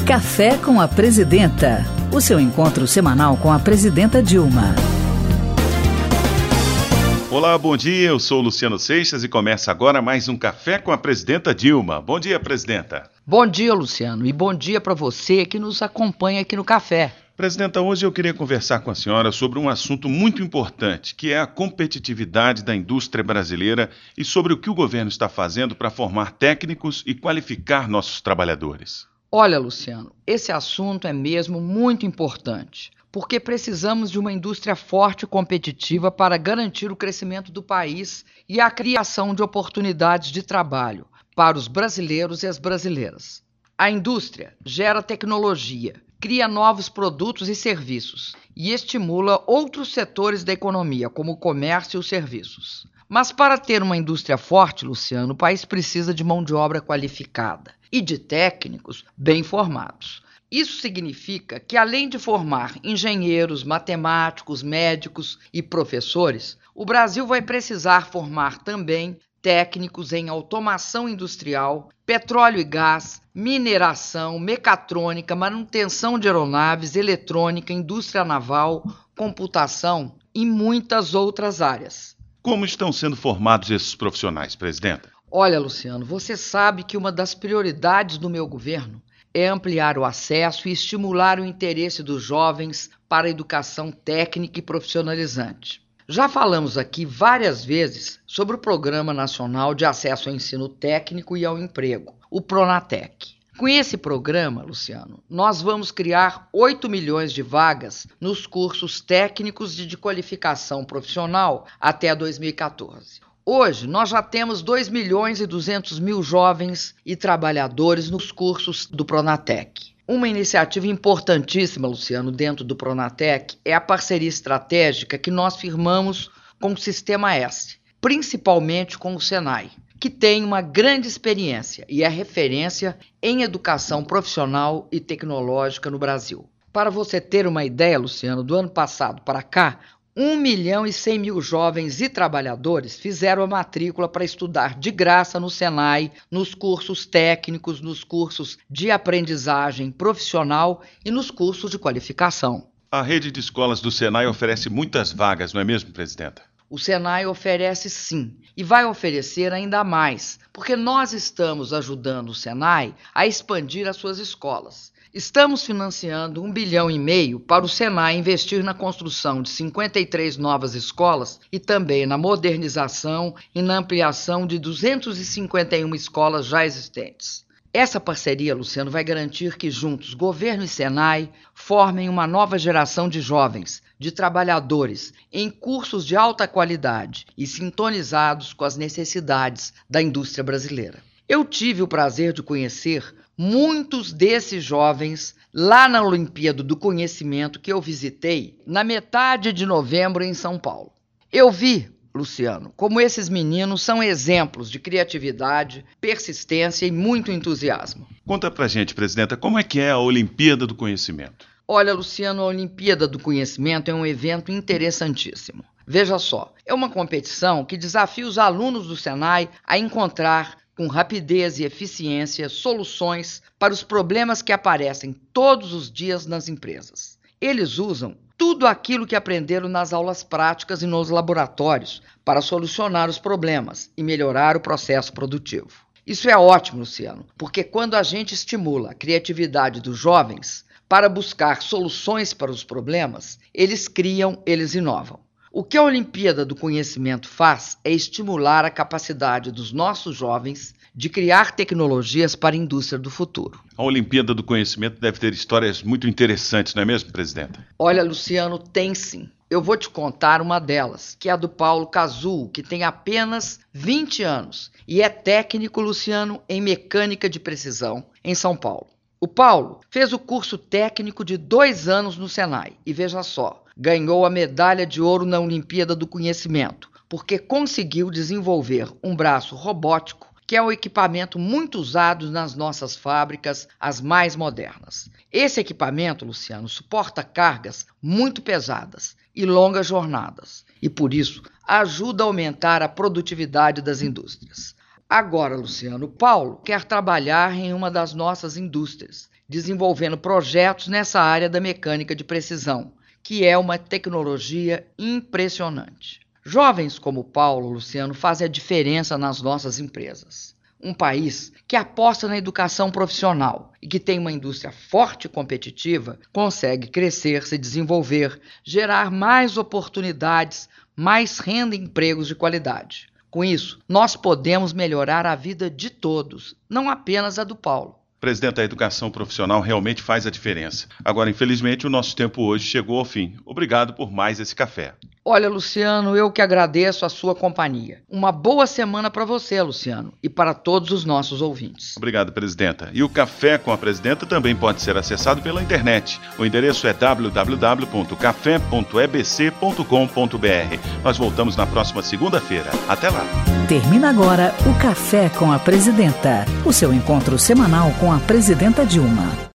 Café com a Presidenta, o seu encontro semanal com a Presidenta Dilma. Olá, bom dia, eu sou o Luciano Seixas e começa agora mais um Café com a Presidenta Dilma. Bom dia, Presidenta. Bom dia, Luciano, e bom dia para você que nos acompanha aqui no Café. Presidenta, hoje eu queria conversar com a senhora sobre um assunto muito importante, que é a competitividade da indústria brasileira e sobre o que o governo está fazendo para formar técnicos e qualificar nossos trabalhadores. Olha, Luciano, esse assunto é mesmo muito importante, porque precisamos de uma indústria forte e competitiva para garantir o crescimento do país e a criação de oportunidades de trabalho para os brasileiros e as brasileiras. A indústria gera tecnologia, cria novos produtos e serviços e estimula outros setores da economia, como o comércio e os serviços. Mas para ter uma indústria forte, Luciano, o país precisa de mão de obra qualificada e de técnicos bem formados. Isso significa que, além de formar engenheiros, matemáticos, médicos e professores, o Brasil vai precisar formar também técnicos em automação industrial, petróleo e gás, mineração, mecatrônica, manutenção de aeronaves, eletrônica, indústria naval, computação e muitas outras áreas. Como estão sendo formados esses profissionais, Presidenta? Olha, Luciano, você sabe que uma das prioridades do meu governo é ampliar o acesso e estimular o interesse dos jovens para a educação técnica e profissionalizante. Já falamos aqui várias vezes sobre o Programa Nacional de Acesso ao Ensino Técnico e ao Emprego, o Pronatec. Com esse programa, Luciano, nós vamos criar 8 milhões de vagas nos cursos técnicos e de qualificação profissional até 2014. Hoje, nós já temos 2 milhões e 200 mil jovens e trabalhadores nos cursos do Pronatec. Uma iniciativa importantíssima, Luciano, dentro do Pronatec é a parceria estratégica que nós firmamos com o Sistema S, principalmente com o Senai, que tem uma grande experiência e é referência em educação profissional e tecnológica no Brasil. Para você ter uma ideia, Luciano, do ano passado para cá, 1 milhão e 100 mil jovens e trabalhadores fizeram a matrícula para estudar de graça no Senai, nos cursos técnicos, nos cursos de aprendizagem profissional e nos cursos de qualificação. A rede de escolas do Senai oferece muitas vagas, não é mesmo, Presidenta? O Senai oferece sim, e vai oferecer ainda mais, porque nós estamos ajudando o Senai a expandir as suas escolas. Estamos financiando 1,5 bilhão para o Senai investir na construção de 53 novas escolas e também na modernização e na ampliação de 251 escolas já existentes. Essa parceria, Luciano, vai garantir que juntos, governo e Senai, formem uma nova geração de jovens, de trabalhadores, em cursos de alta qualidade e sintonizados com as necessidades da indústria brasileira. Eu tive o prazer de conhecer muitos desses jovens lá na Olimpíada do Conhecimento que eu visitei na metade de novembro em São Paulo. Eu vi, Luciano, como esses meninos são exemplos de criatividade, persistência e muito entusiasmo. Conta pra gente, Presidenta, como é que é a Olimpíada do Conhecimento? Olha, Luciano, a Olimpíada do Conhecimento é um evento interessantíssimo. Veja só, é uma competição que desafia os alunos do Senai a encontrar com rapidez e eficiência soluções para os problemas que aparecem todos os dias nas empresas. Eles usam tudo aquilo que aprenderam nas aulas práticas e nos laboratórios para solucionar os problemas e melhorar o processo produtivo. Isso é ótimo, Luciano, porque quando a gente estimula a criatividade dos jovens para buscar soluções para os problemas, eles criam, eles inovam. O que a Olimpíada do Conhecimento faz é estimular a capacidade dos nossos jovens de criar tecnologias para a indústria do futuro. A Olimpíada do Conhecimento deve ter histórias muito interessantes, não é mesmo, Presidenta? Olha, Luciano, tem sim. Eu vou te contar uma delas, que é a do Paulo Cazul, que tem apenas 20 anos e é técnico, Luciano, em mecânica de precisão em São Paulo. O Paulo fez o curso técnico de 2 anos no Senai e veja só, ganhou a medalha de ouro na Olimpíada do Conhecimento, porque conseguiu desenvolver um braço robótico, que é um equipamento muito usado nas nossas fábricas, as mais modernas. Esse equipamento, Luciano, suporta cargas muito pesadas e longas jornadas e, por isso, ajuda a aumentar a produtividade das indústrias. Agora, Luciano, Paulo quer trabalhar em uma das nossas indústrias, desenvolvendo projetos nessa área da mecânica de precisão, que é uma tecnologia impressionante. Jovens como Paulo, Luciano, fazem a diferença nas nossas empresas. Um país que aposta na educação profissional e que tem uma indústria forte e competitiva consegue crescer, se desenvolver, gerar mais oportunidades, mais renda e empregos de qualidade. Com isso, nós podemos melhorar a vida de todos, não apenas a do Paulo. Presidente, a educação profissional realmente faz a diferença. Agora, infelizmente, o nosso tempo hoje chegou ao fim. Obrigado por mais esse café. Olha, Luciano, eu que agradeço a sua companhia. Uma boa semana para você, Luciano, e para todos os nossos ouvintes. Obrigado, Presidenta. E o Café com a Presidenta também pode ser acessado pela internet. O endereço é www.café.ebc.com.br. Nós voltamos na próxima segunda-feira. Até lá. Termina agora o Café com a Presidenta, o seu encontro semanal com a Presidenta Dilma.